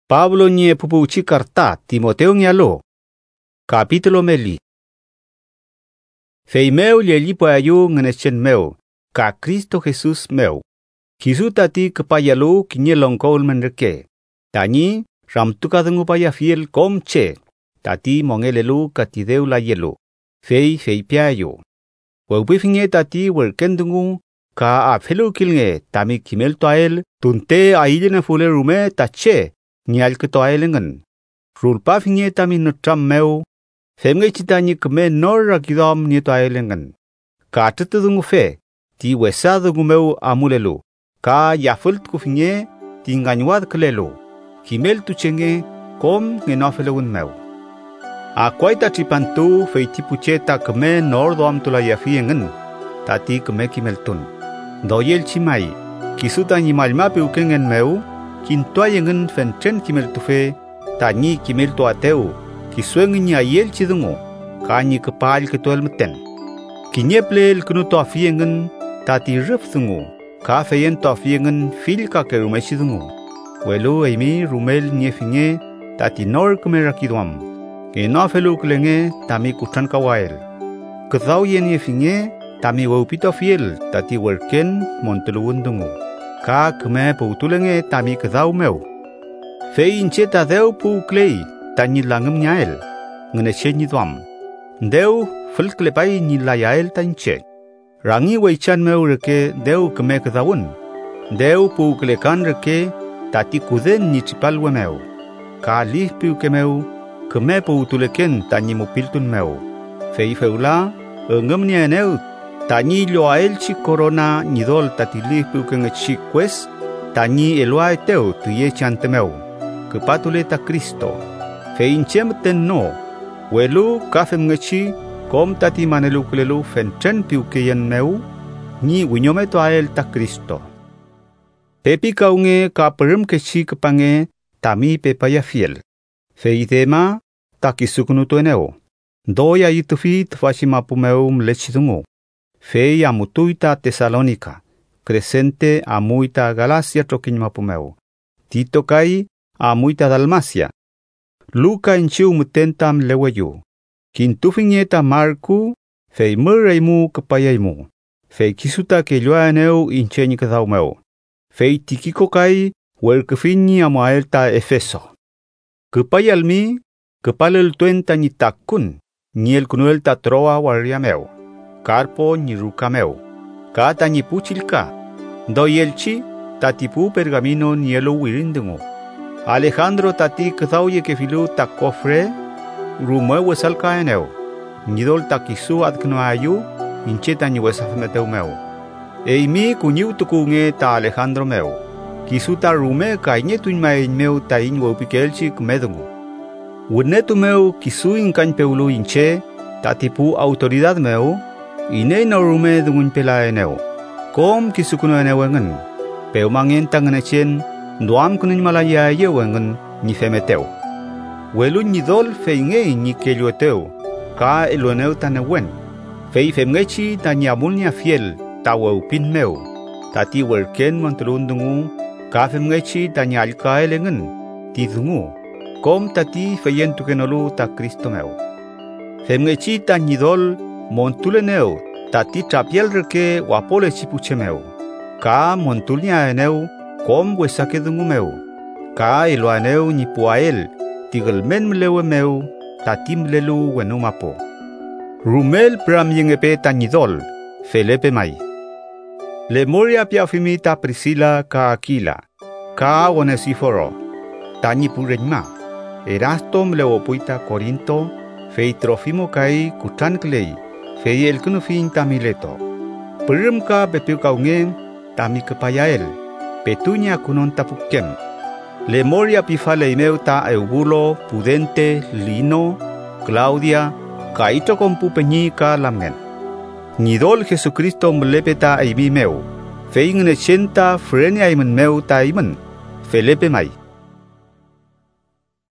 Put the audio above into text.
Pablo nye pupuchi karta Timoteo nyalo. Capítulo meli. Fei meu lieli payu ngenechen meu, ka Cristo Jesus meu. Kisu tati kepayalu kinye longkol menreke. Tani ramtuka dengu paya fiel komche. Tati mongelelu katideu la yelu. Fei piayu. Waupi finge tati werkendungu ka apelu kilnge tami kimel toael tunte aile fule rume tache. Nyal ke toailengan. Rulpa finge tami nutram meu. Femge citanya keme nor rakidom ni toailengan. Ka tetudungu fe. Ti wesa dungu meu amulelu. Ka yafult ku finge ti nganyuad kelelu. Kimel tu chenge kom ngenofeleun meu. Akwai ta tripantu fe ti pucheta keme nor doam tula yafiengan. Tati keme kimel tun. Doyel chimai. Kisuta ni malma peukengen meu. Kintoa yengen fentren kimel tufe, tani kimel toateu, kisuengnya yel chidungu, kani kepal ketual meten. Kinyeplel kenu toafiengen, tati riftungu, ka feyen toafiengen fil ka kerume chidungu. Welu emi rumel nyefinge, tati nor kemerakidwam. Kena felu klenge, tami kutran kawael. Kethau yen nyefinge, tami wupito fiel, tati werken monteluundungu. Ka keme pautulenge tami kedau meu. Fei inche ta deu pu klei tani langem nyael. Ngene che nyidwam. Deu fil klepai ni layael tanche. Rangi weichan meu reke deu keme kedaun. Deu pu klekan reke tati kuden ni tripal we meu. Ka lih pu kemeu keme pautuleken tani mupiltun meu. Fei feula ngem ni eneu. Tani loael chi corona nidol tatilih puken chi quest tani eloa teu tuye chantemeu que patuleta Cristo feinchem tenno welu kafem ngachi kom tati manelu kulelu fentren piukeyen meu ni winyome toael ta Cristo pepi kaunge ka perum kechi kepange tami pepaya fiel feitema takisukunu toeneo doya itufi tfashima pumeu mlechidungu Fei amutuita Tesalonica, Crescente amuita Galacia troquiñmapumeu, Tito kai amuita Dalmacia, Luca enchiu mutentam leweyu, Quintufiñeta Marku, fei murreimu kepayaimu, fei kisuta que yoaneu incheñi kedaumeu, fei tikiko kai werkefiñi amuaelta Efeso. Kepayalmi, kepalel tuenta ni takun, ni el kunuelta Troa wariameu. Carpo ni rucameu, kata ni puchilka, doyelchi, tatipu pergamino ni elo wirindungu. Alejandro tati kthauye ke filu takofre, rumwe wesalka eneu, nidol takisu adkno ayu, incheta ni wesafmeteu meu. Eimi kunyiu tukunge ta Alejandro meu, kisuta rume kainye tuñmain meu ta inwo pikelchi kmedungu. Wurnetu meu kisu inkan peulu inche, tatipu autoridad meu, Ine no rume dungun pela eneo. Kom kisukuno eneo engen. Peu mangin tangan echen. Duam kunin malaya ye wengen ni femeteo. Welu ni dol feinge ni kelueteo. Ka elueneo tanewen. Fei femgechi tanyamulnia fiel. Tawa upin meu. Tati werken mantelundungu. Ka femgechi tanyalka elengen. Tidungu. Kom tati feyen tukenolu ta Cristo meu. Femgechi tanyidol. Montuleneu, tati trapiel reke wapole chipuchemeu. Ka montulnia eneu, kom wesake dungumeu. Ka eloaneu ni puael, tigelmen mlewe meu, tati mlelu wenumapo. Rumel pram yengepe tanidol, Felipe mai. Lemoria piafimita Priscila ka Aquila, ka Onesiforo, tani purenma. Erasto mlewopuita Corinto, fei Trofimo kai kutan klei. Fei el kunufin tamileto. Perum ka bepiu kaunge tami kepayael. Petunya kunon tapukem. Lemoria pifale imeu ta Eubulo, Pudente, Lino, Claudia, kaito kompu peñi ka lamgen. Nidol Jesucristo mlepeta aibi meu. Fei ngenechenta frenia imen meu ta imen. Felipe mai.